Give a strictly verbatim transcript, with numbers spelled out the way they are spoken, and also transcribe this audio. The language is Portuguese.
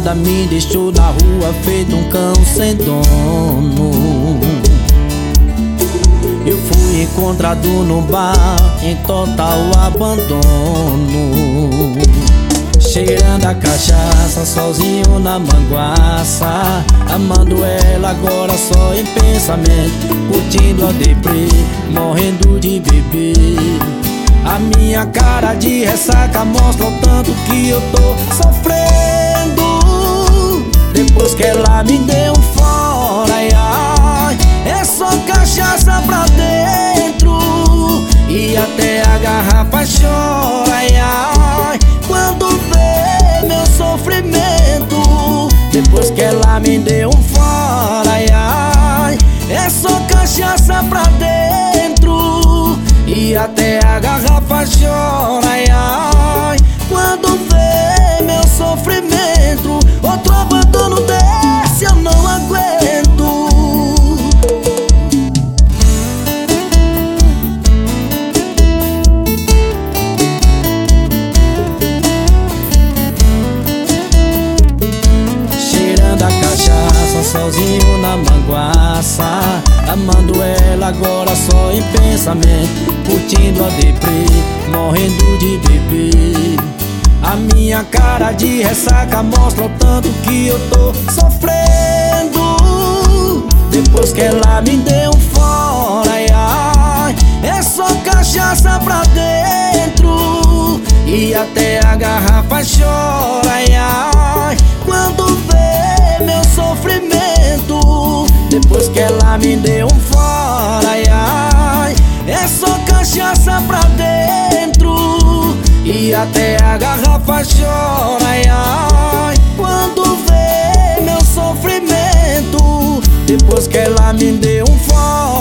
nada, me deixou na rua feito um cão sem dono. Eu fui encontrado no bar em total abandono, cheirando a cachaça, sozinho na manguaça, amando ela agora só em pensamento, curtindo a deprê, morrendo de beber. A minha cara de ressaca mostra o tanto que eu tô sofrendo, depois que ela me deu um fora. Ai, ai, é só cachaça pra dentro e até a garrafa chora. Ai, ai, quando vê meu sofrimento, depois que ela me deu um fora. Ai, ai, é só cachaça pra dentro e até a garrafa chora. Ai, ai, quando vê meu sofrimento, outro abandono desse eu não aguento. Cheirando a cachaça, sozinho na manguaça, amando ela agora só em pensamento, curtindo a deprê, morrendo de beber. A minha cara de ressaca mostra o tanto que eu tô sofrendo, depois que ela me deu um fora. Ai, ai, é só cachaça pra dentro e até a garrafa chora. Ai, ai, quando vê meu sofrimento, depois que ela me deu um fora. Ai, ai, é só cachaça pra dentro e até a garrafa chora. Ai, ai, quando vê meu sofrimento, depois que ela me deu um fora.